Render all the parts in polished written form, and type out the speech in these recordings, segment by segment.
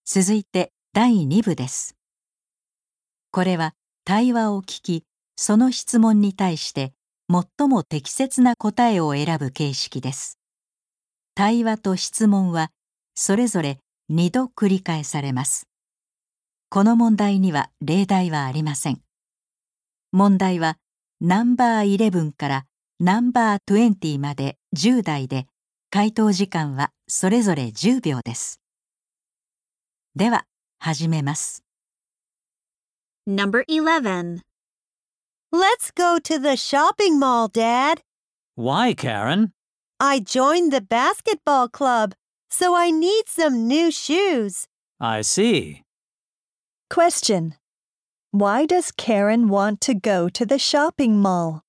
続いて第2部です。これは対話を聞き、その質問に対して最も適切な答えを選ぶ形式です。対話と質問はそれぞれ2度繰り返されます。この問題には例題はありません。問題はナンバー11からナンバー20まで10題で、回答時間はそれぞれ10秒です。では、始めます。 Number 11. Let's go to the shopping mall, Dad. Why, Karen? I joined the basketball club, so I need some new shoes. I see. Question. Why does Karen want to go to the shopping mall?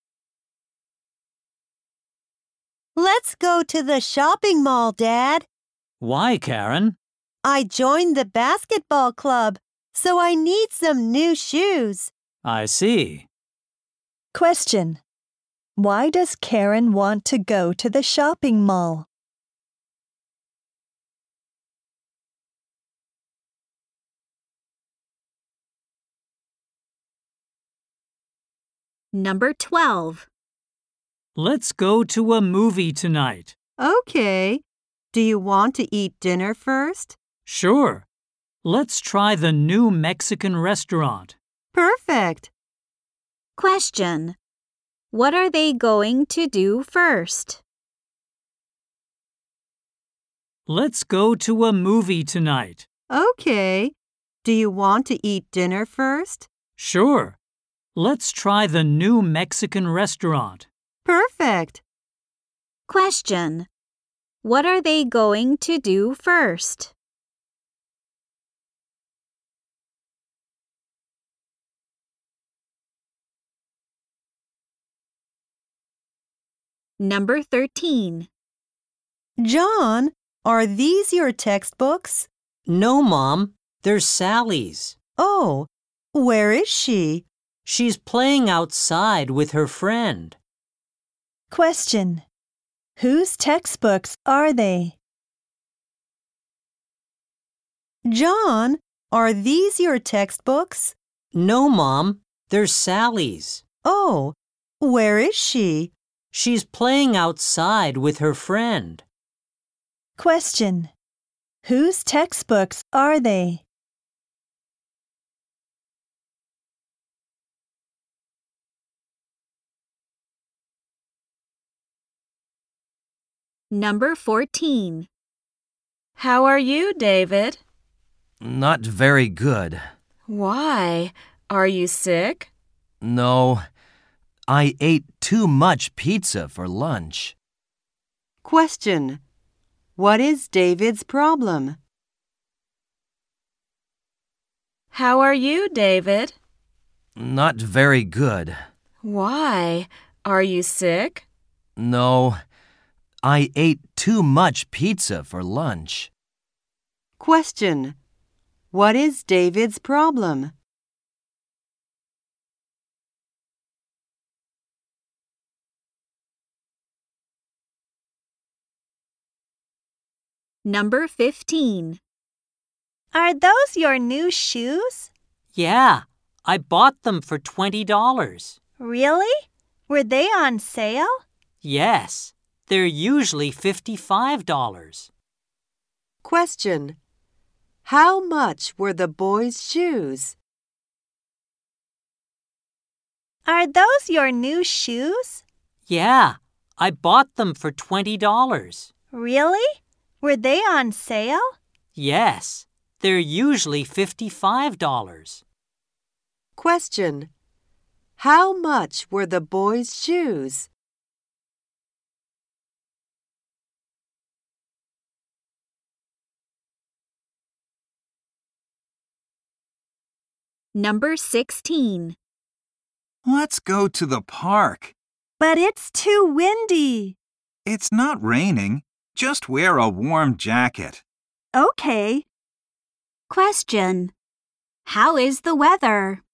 Let's go to the shopping mall, Dad. Why, Karen? I joined the basketball club, so I need some new shoes. I see. Question. Why does Karen want to go to the shopping mall? Number 12. Let's go to a movie tonight. Okay. Do you want to eat dinner first? Sure. Let's try the new Mexican restaurant. Perfect. Question. What are they going to do first? Let's go to a movie tonight. Okay. Do you want to eat dinner first? Sure. Let's try the new Mexican restaurant. Perfect. Question. What are they going to do first? Number 13. John, are these your textbooks? No, Mom. They're Sally's. Oh, where is she? She's playing outside with her friend. Question. Whose textbooks are they? John, are these your textbooks? No, Mom. They're Sally's. Oh, where is she? She's playing outside with her friend. Question. Whose textbooks are they? Number 14. How are you, David? Not very good. Why? Are you sick? No, I ate too much pizza for lunch. Question. What is David's problem? How are you, David? Not very good. Why? Are you sick? No, I ate too much pizza for lunch. Question. What is David's problem? Number 15. Are those your new shoes? Yeah, I bought them for $20. Really? Were they on sale? Yes, they're usually $55. Question. How much were the boys' shoes? Are those your new shoes? Yeah, I bought them for $20. Really? Were they on sale? Yes, they're usually $55. Question. How much were the boys' shoes? Number 16. Let's go to the park. But it's too windy. It's not raining. Just wear a warm jacket. Okay. Question. How is the weather?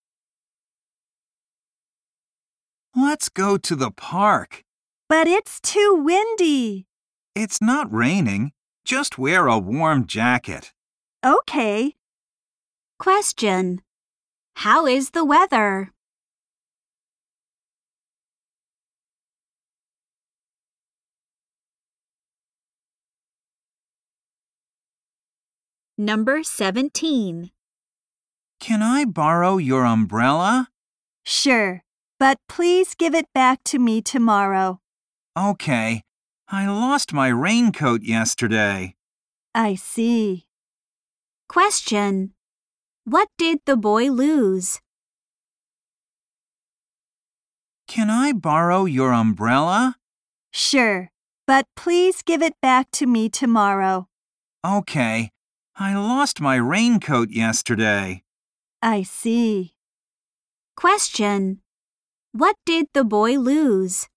Let's go to the park. But it's too windy. It's not raining. Just wear a warm jacket. Okay. Question. How is the weather? Number 17. Can I borrow your umbrella? Sure, but please give it back to me tomorrow. Okay. I lost my raincoat yesterday. I see. Question. What did the boy lose? Can I borrow your umbrella? Sure, but please give it back to me tomorrow. Okay. I lost my raincoat yesterday. I see. Question. What did the boy lose?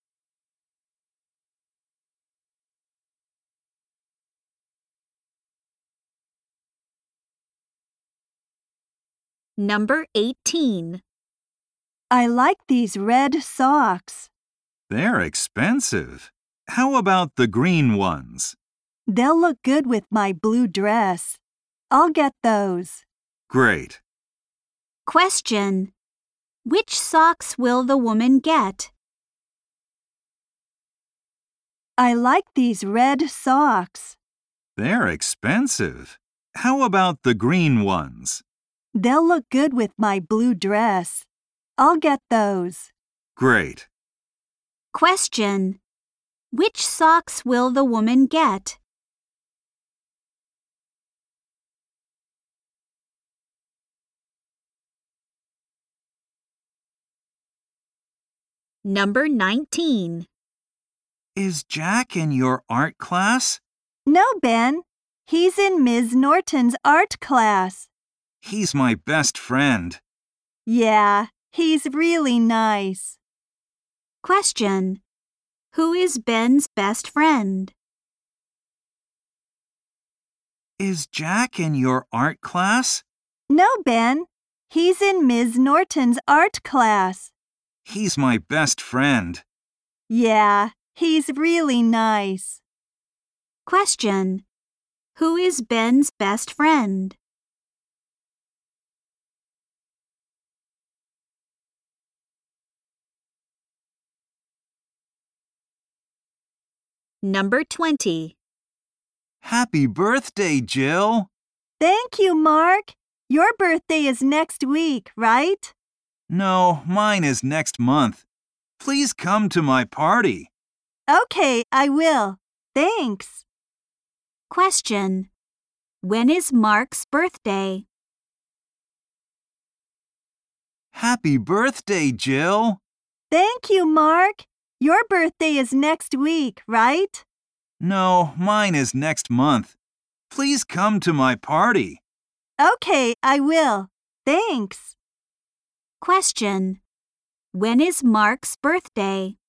Number 18. I like these red socks. They're expensive. How about the green ones? They'll look good with my blue dress. I'll get those. Great. Question. Which socks will the woman get? I like these red socks. They're expensive. How about the green ones? They'll look good with my blue dress. I'll get those. Great. Question. Which socks will the woman get? Number 19. Is Jack in your art class? No, Ben. He's in Ms. Norton's art class. He's my best friend. Yeah, he's really nice. Question. Who is Ben's best friend? Is Jack in your art class? No, Ben. He's in Ms. Norton's art class. He's my best friend. Yeah, he's really nice. Question. Who is Ben's best friend? Number 20. Happy birthday, Jill. Thank you, Mark. Your birthday is next week, right? No, mine is next month. Please come to my party. Okay, I will. Thanks. Question. When is Mark's birthday? Happy birthday, Jill. Thank you, Mark. Your birthday is next week, right? No, mine is next month. Please come to my party. Okay, I will. Thanks. Question. When is Mark's birthday?